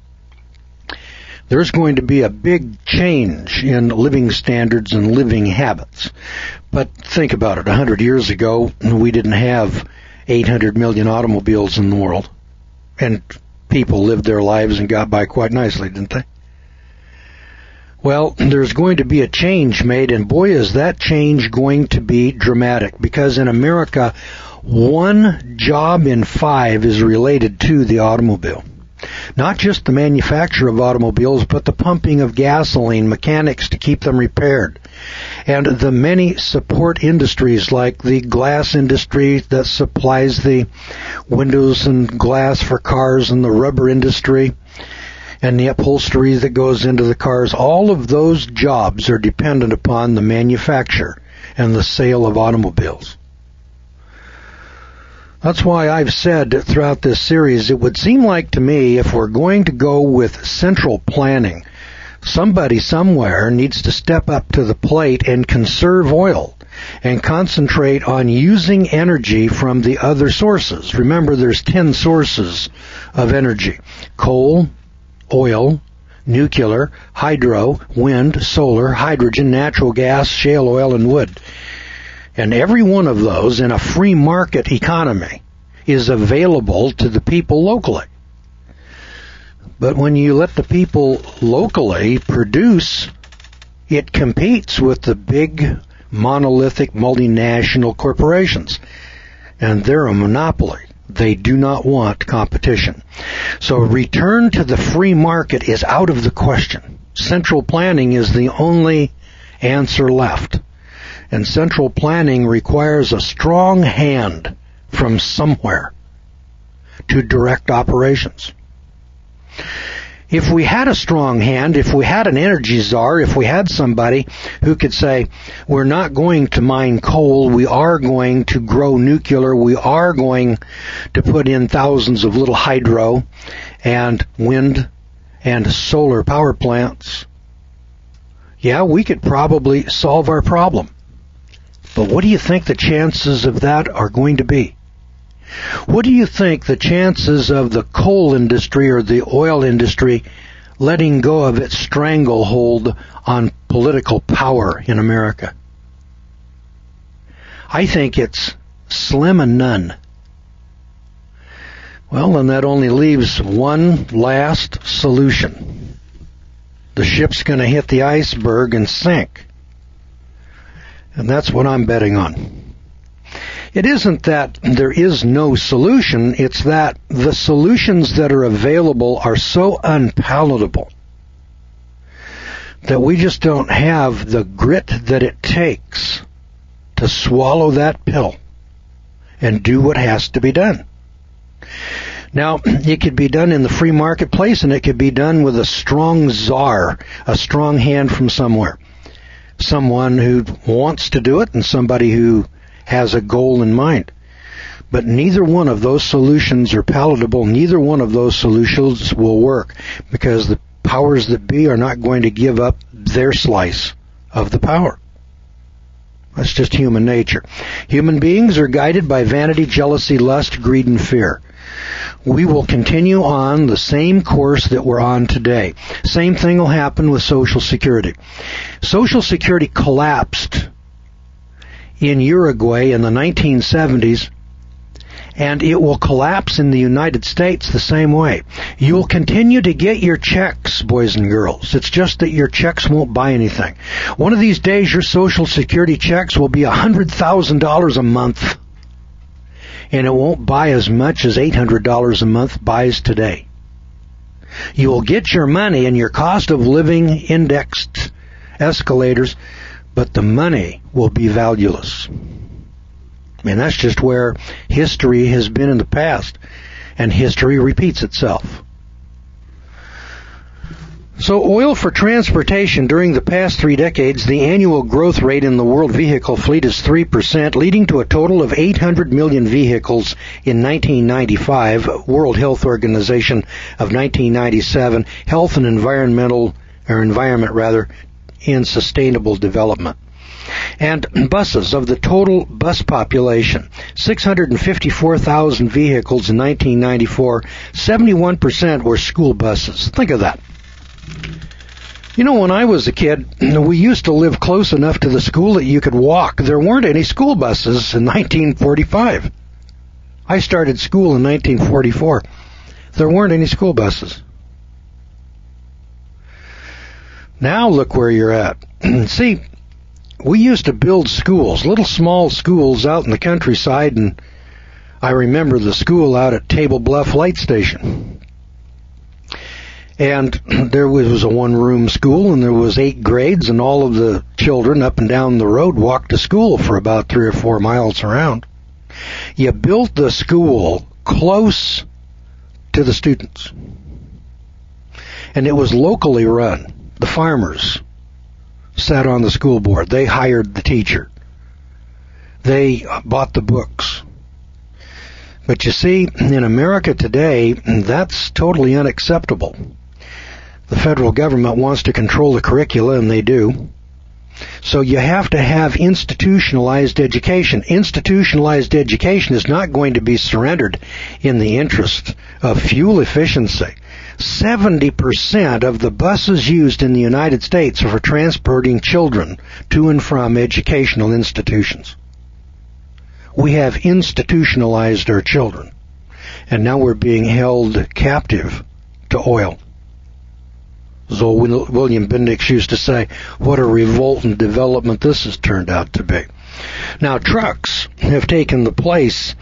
Speaker 1: There's going to be a big change in living standards and living habits. But think about it. 100 years ago, we didn't have 800 million automobiles in the world. And people lived their lives and got by quite nicely, didn't they? Well, there's going to be a change made, and boy, is that change going to be dramatic. Because in America, 1 job in 5 is related to the automobile. Not just the manufacture of automobiles, but the pumping of gasoline, mechanics to keep them repaired, and the many support industries like the glass industry that supplies the windows and glass for cars, and the rubber industry, and the upholstery that goes into the cars. All of those jobs are dependent upon the manufacture and the sale of automobiles. That's why I've said throughout this series, it would seem like to me if we're going to go with central planning, somebody somewhere needs to step up to the plate and conserve oil and concentrate on using energy from the other sources. Remember, there's 10 sources of energy: coal, oil, nuclear, hydro, wind, solar, hydrogen, natural gas, shale oil, and wood. And every one of those in a free market economy is available to the people locally. But when you let the people locally produce, it competes with the big monolithic multinational corporations. And they're a monopoly They do not want competition. So return to the free market is out of the question. Central planning is the only answer left. And central planning requires a strong hand from somewhere to direct operations. If we had a strong hand, if we had an energy czar, if we had somebody who could say, we're not going to mine coal, we are going to grow nuclear, we are going to put in thousands of little hydro and wind and solar power plants, yeah, we could probably solve our problem. But what do you think the chances of that are going to be? What do you think the chances of the coal industry or the oil industry letting go of its stranglehold on political power in America? I think it's slim and none. Well, then that only leaves one last solution. The ship's going to hit the iceberg and sink. And that's what I'm betting on. It isn't that there is no solution, it's that the solutions that are available are so unpalatable that we just don't have the grit that it takes to swallow that pill and do what has to be done. Now, it could be done in the free marketplace, and it could be done with a strong czar, a strong hand from somewhere. Someone who wants to do it and somebody who has a goal in mind. But neither one of those solutions are palatable. Neither one of those solutions will work because the powers that be are not going to give up their slice of the power. That's just human nature. Human beings are guided by vanity, jealousy, lust, greed, and fear. We will continue on the same course that we're on today. Same thing will happen with Social Security. Social Security collapsed in Uruguay in the 1970s, and it will collapse in the United States the same way. You'll continue to get your checks, boys and girls. It's just that your checks won't buy anything. One of these days, your Social Security checks will be $100,000 a month, and it won't buy as much as $800 a month buys today. You will get your money and your cost of living indexed escalators, but the money will be valueless. I mean, that's just where history has been in the past, and history repeats itself. So oil for transportation during the past 3 decades, the annual growth rate in the world vehicle fleet is 3%, leading to a total of 800 million vehicles in 1995, World Health Organization of 1997, Health and Environment in Sustainable Development. And buses, of the total bus population, 654,000 vehicles in 1994, 71% were school buses. Think of that. You know, when I was a kid, we used to live close enough to the school that you could walk. There weren't any school buses in 1945. I started school in 1944. There weren't any school buses. Now look where you're at. See, we used to build schools, little small schools out in the countryside, and I remember the school out at Table Bluff Light Station. And there was a one-room school, and there was 8 grades, and all of the children up and down the road walked to school for about 3 or 4 miles around. You built the school close to the students. And it was locally run. The farmers sat on the school board. They hired the teacher. They bought the books. But you see, in America today, that's totally unacceptable. The federal government wants to control the curricula, and they do. So you have to have institutionalized education. Institutionalized education is not going to be surrendered in the interest of fuel efficiency. 70% of the buses used in the United States are for transporting children to and from educational institutions. We have institutionalized our children, and now we're being held captive to oil. So William Bendix used to say, what a revolting development this has turned out to be. Now, trucks have taken the place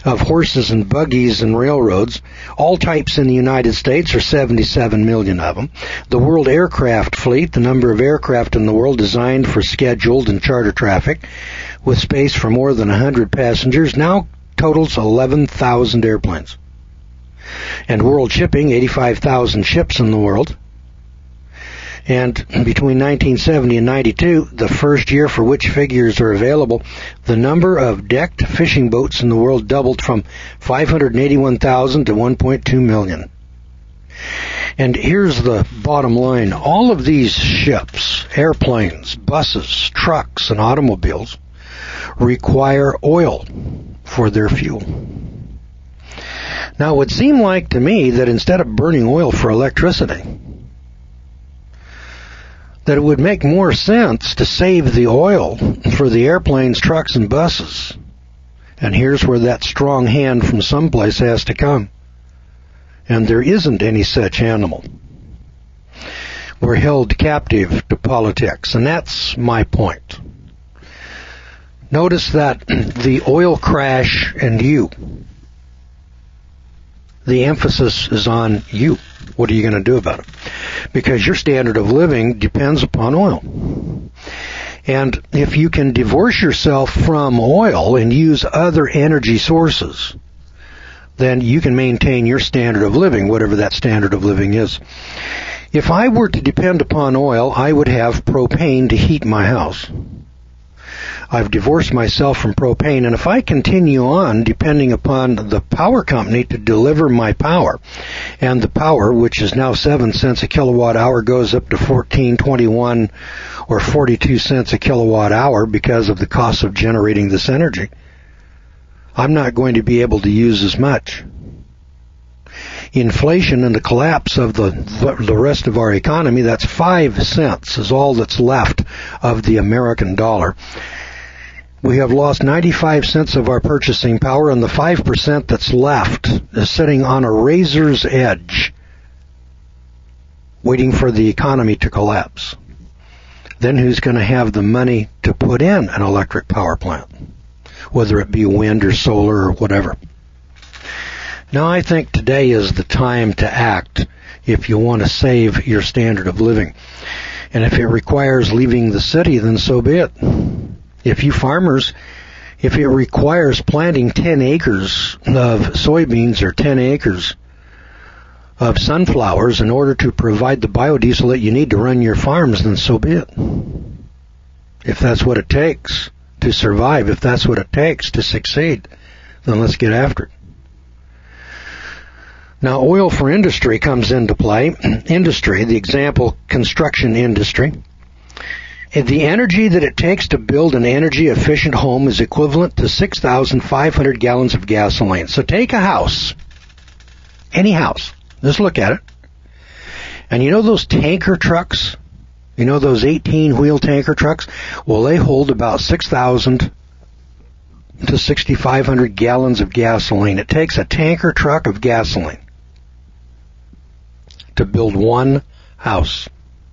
Speaker 1: of horses and buggies and railroads. All types in the United States are 77 million of them. The world aircraft fleet, the number of aircraft in the world designed for scheduled and charter traffic with space for more than 100 passengers, now totals 11,000 airplanes. And world shipping, 85,000 ships in the world. And between 1970 and 92, the first year for which figures are available, the number of decked fishing boats in the world doubled from 581,000 to 1.2 million. And here's the bottom line. All of these ships, airplanes, buses, trucks, and automobiles require oil for their fuel. Now, it would seem like to me that instead of burning oil for electricity, that it would make more sense to save the oil for the airplanes, trucks, and buses. And here's where that strong hand from someplace has to come. And there isn't any such animal. We're held captive to politics, and that's my point. Notice that the oil crash and you, the emphasis is on you. What are you going to do about it? Because your standard of living depends upon oil. And if you can divorce yourself from oil and use other energy sources, then you can maintain your standard of living, whatever that standard of living is. If I were to depend upon oil, I would have propane to heat my house. I've divorced myself from propane, and if I continue on depending upon the power company to deliver my power, and the power, which is now 7 cents a kilowatt hour, goes up to 14, 21, or 42 cents a kilowatt hour because of the cost of generating this energy, I'm not going to be able to use as much. Inflation and the collapse of the rest of our economy, that's 5 cents is all that's left of the American dollar. We have lost 95 cents of our purchasing power, and the 5% that's left is sitting on a razor's edge, waiting for the economy to collapse. Then who's going to have the money to put in an electric power plant, whether it be wind or solar or whatever? Now, I think today is the time to act if you want to save your standard of living. And if it requires leaving the city, then so be it. If you farmers, if it requires planting 10 acres of soybeans or 10 acres of sunflowers in order to provide the biodiesel that you need to run your farms, then so be it. If that's what it takes to survive, if that's what it takes to succeed, then let's get after it. Now, oil for industry comes into play. Industry, the example, construction industry. The energy that it takes to build an energy-efficient home is equivalent to 6,500 gallons of gasoline. So take a house, any house, just look at it. And you know those tanker trucks? You know those 18-wheel tanker trucks? Well, they hold about 6,000 to 6,500 gallons of gasoline. It takes a tanker truck of gasoline to build one house.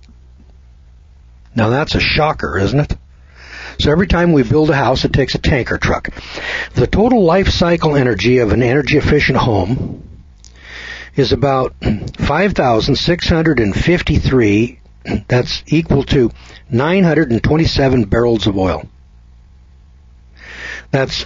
Speaker 1: Now that's a shocker, isn't it? So every time we build a house, it takes a tanker truck. The total life cycle energy of an energy-efficient home is about 5,653. That's equal to 927 barrels of oil. That's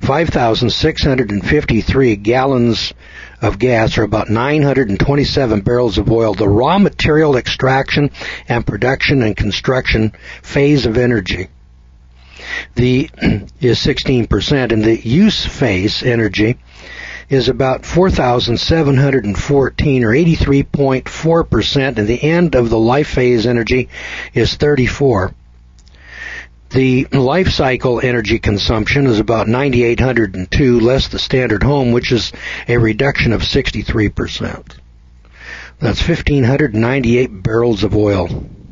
Speaker 1: 5,653 gallons of gas, or about 927 barrels of oil. The raw material extraction and production and construction phase of energy is 16%, and the use phase energy is about 4,714, or 83.4%, and the end of the life phase energy is 34. The life cycle energy consumption is about 9,802, less the standard home, which is a reduction of 63%. That's 1,598 barrels of oil.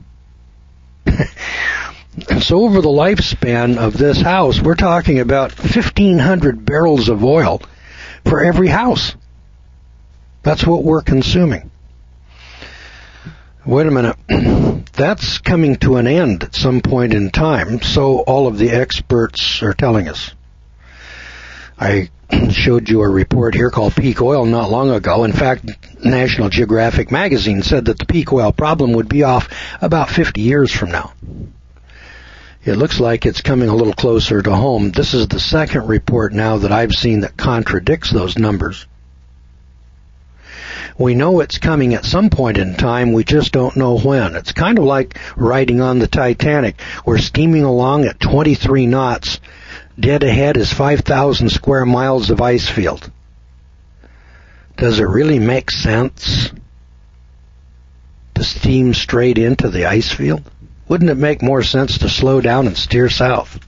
Speaker 1: So over the lifespan of this house, we're talking about 1,500 barrels of oil for every house. That's what we're consuming. Wait a minute. That's coming to an end at some point in time, so all of the experts are telling us. I showed you a report here called Peak Oil not long ago. In fact, National Geographic magazine said that the peak oil problem would be off about 50 years from now. It looks like it's coming a little closer to home. This is the second report now that I've seen that contradicts those numbers. We know it's coming at some point in time, we just don't know when. It's kind of like riding on the Titanic. We're steaming along at 23 knots. Dead ahead is 5,000 square miles of ice field. Does it really make sense to steam straight into the ice field? Wouldn't it make more sense to slow down and steer south?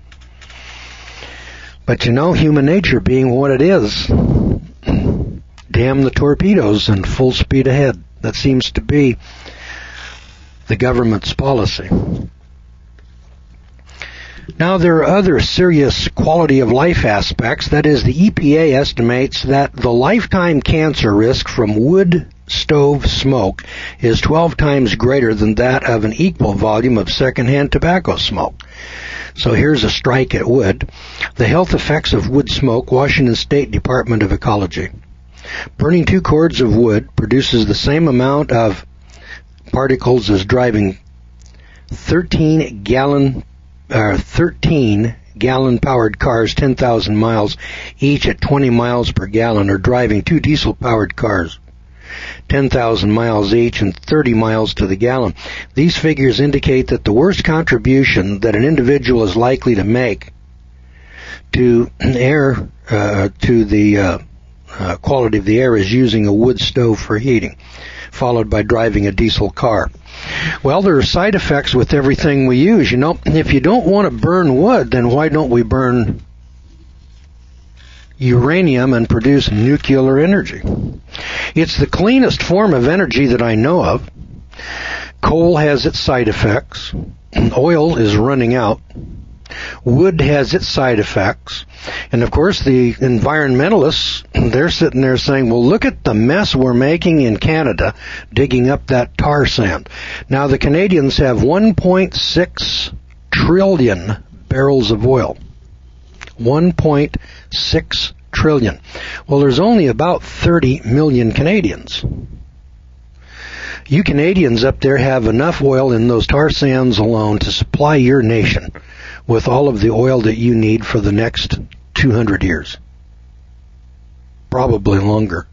Speaker 1: But you know, human nature being what it is, damn the torpedoes and full speed ahead. That seems to be the government's policy. Now, there are other serious quality of life aspects. That is, the EPA estimates that the lifetime cancer risk from wood stove smoke is 12 times greater than that of an equal volume of secondhand tobacco smoke. So here's a strike at wood. The health effects of wood smoke, Washington State Department of Ecology. Burning 2 cords of wood produces the same amount of particles as driving 13 gallon powered cars 10,000 miles each at 20 miles per gallon, or driving 2 diesel powered cars 10,000 miles each and 30 miles to the gallon. These figures indicate that the worst contribution that an individual is likely to make to air, to the quality of the air, is using a wood stove for heating, followed by driving a diesel car. Well, there are side effects with everything we use. You know, if you don't want to burn wood, then why don't we burn uranium and produce nuclear energy? It's the cleanest form of energy that I know of. Coal has its side effects. Oil is running out. Wood has its side effects. And of course, the environmentalists, they're sitting there saying, well, look at the mess we're making in Canada digging up that tar sand. Now, the Canadians have 1.6 trillion barrels of oil. 1.6 trillion. Well, there's only about 30 million Canadians. You Canadians up there have enough oil in those tar sands alone to supply your nation with all of the oil that you need for the next 200 years. Probably longer.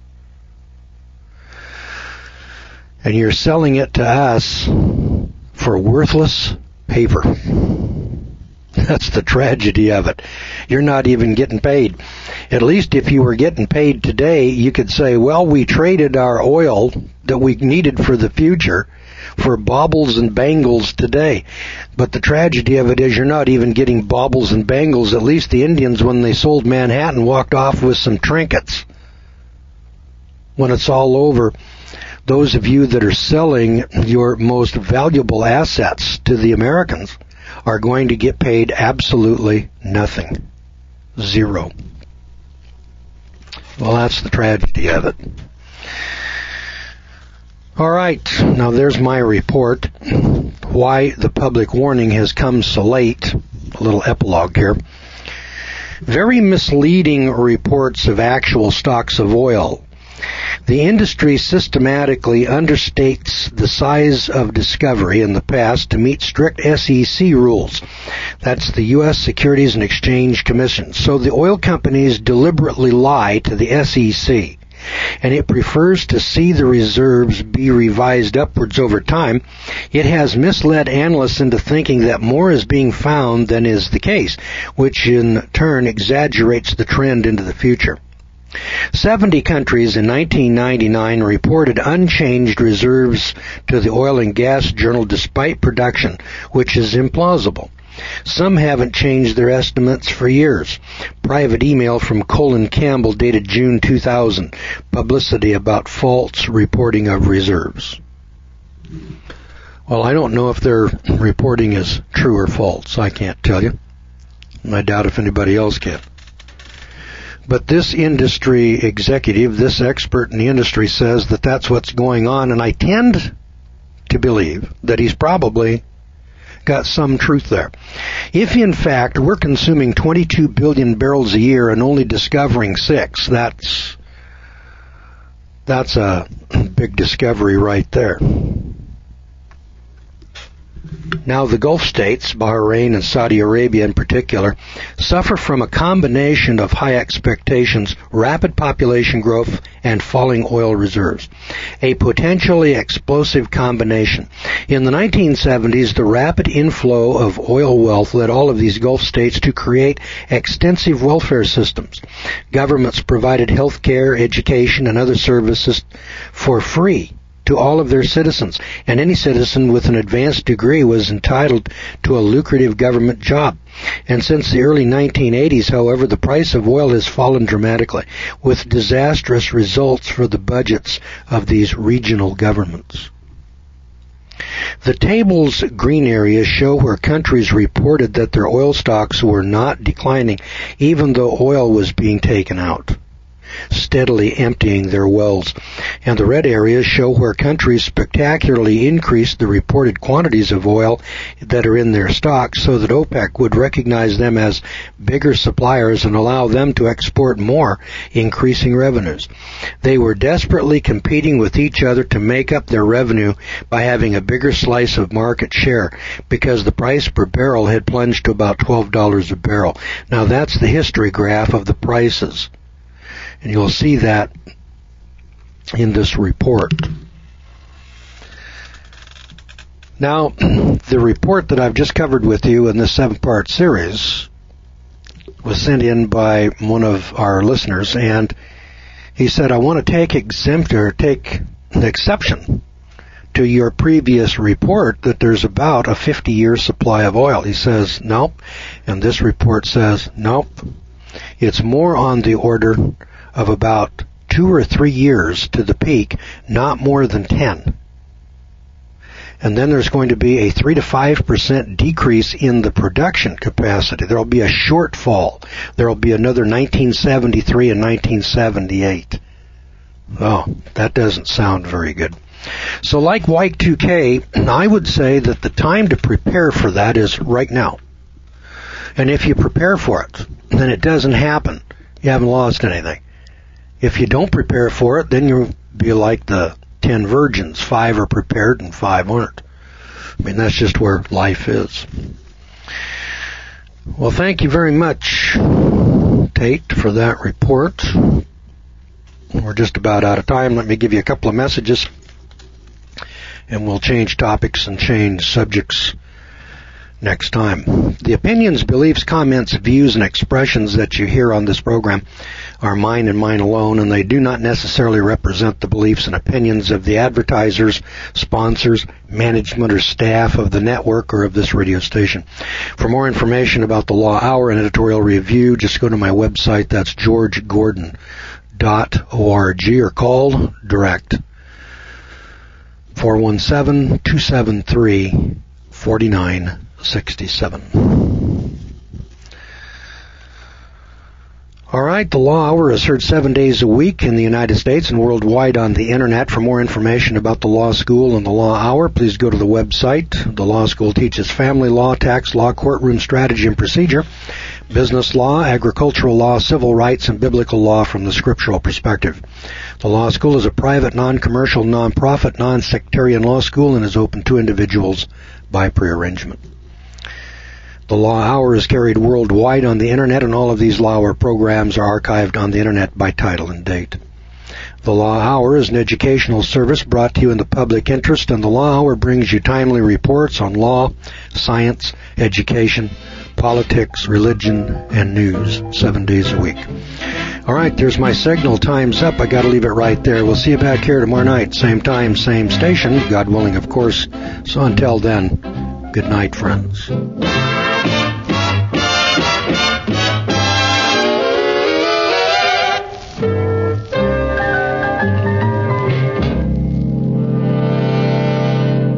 Speaker 1: And you're selling it to us for worthless paper. That's the tragedy of it. You're not even getting paid. At least if you were getting paid today, you could say, well, we traded our oil that we needed for the future for baubles and bangles today. But the tragedy of it is you're not even getting baubles and bangles. At least the Indians, when they sold Manhattan, walked off with some trinkets. When it's all over, those of you that are selling your most valuable assets to the Americans are going to get paid absolutely nothing. Zero. Well, that's the tragedy of it. All right, now there's my report. Why the public warning has come so late. A little epilogue here. Very misleading reports of actual stocks of oil. The industry systematically understates the size of discovery in the past to meet strict SEC rules. That's the U.S. Securities and Exchange Commission. So the oil companies deliberately lie to the SEC, and it prefers to see the reserves be revised upwards over time. It has misled analysts into thinking that more is being found than is the case, which in turn exaggerates the trend into the future. 70 countries in 1999 reported unchanged reserves to the Oil and Gas Journal despite production, which is implausible. Some haven't changed their estimates for years. Private email from Colin Campbell dated June 2000. Publicity about false reporting of reserves. Well, I don't know if their reporting is true or false. I can't tell you. I doubt if anybody else can. But this industry executive, this expert in the industry, says that that's what's going on, and I tend to believe that he's probably got some truth there. If, in fact, we're consuming 22 billion barrels a year and only discovering 6, that's a big discovery right there. Now, the Gulf states, Bahrain and Saudi Arabia in particular, suffer from a combination of high expectations, rapid population growth, and falling oil reserves. A potentially explosive combination. In the 1970s, the rapid inflow of oil wealth led all of these Gulf states to create extensive welfare systems. Governments provided health care, education, and other services for free to all of their citizens, and any citizen with an advanced degree was entitled to a lucrative government job. And since the early 1980s, however, the price of oil has fallen dramatically, with disastrous results for the budgets of these regional governments. The table's green areas show where countries reported that their oil stocks were not declining, even though oil was being taken out, steadily emptying their wells. And the red areas show where countries spectacularly increased the reported quantities of oil that are in their stocks so that OPEC would recognize them as bigger suppliers and allow them to export more, increasing revenues. They were desperately competing with each other to make up their revenue by having a bigger slice of market share because the price per barrel had plunged to about $12 a barrel. Now that's the history graph of the prices. And you'll see that in this report. Now, the report that I've just covered with you in this 7-part series was sent in by one of our listeners, and he said, I want to take exception to your previous report that there's about a 50-year supply of oil. He says, nope. And this report says, nope. It's more on the order of about 2 or 3 years to the peak, not more than 10. And then there's going to be a 3 to 5% decrease in the production capacity. There will be a shortfall. There will be another 1973 and 1978. Oh, that doesn't sound very good. So like Y2K, I would say that the time to prepare for that is right now. And if you prepare for it, then it doesn't happen. You haven't lost anything. If you don't prepare for it, then you'll be like the 10 virgins. 5 are prepared and 5 aren't. I mean, that's just where life is. Well, thank you very much, Tate, for that report. We're just about out of time. Let me give you a couple of messages, and we'll change topics and change subjects next time. The opinions, beliefs, comments, views, and expressions that you hear on this program are mine and mine alone, and they do not necessarily represent the beliefs and opinions of the advertisers, sponsors, management, or staff of the network or of this radio station. For more information about the Law Hour and editorial review, just go to my website. That's georgegordon.org, or call direct 417-273-4967. All right, the Law Hour is heard 7 days a week in the United States and worldwide on the Internet. For more information about the Law School and the Law Hour, please go to the website. The Law School teaches family law, tax law, courtroom strategy and procedure, business law, agricultural law, civil rights, and biblical law from the scriptural perspective. The Law School is a private, non-commercial, non-profit, non-sectarian law school and is open to individuals by prearrangement. The Law Hour is carried worldwide on the Internet, and all of these Law Hour programs are archived on the Internet by title and date. The Law Hour is an educational service brought to you in the public interest, and the Law Hour brings you timely reports on law, science, education, politics, religion, and news 7 days a week. All right, there's my signal. Time's up. I got to leave it right there. We'll see you back here tomorrow night. Same time, same station. God willing, of course. So until then, good night, friends.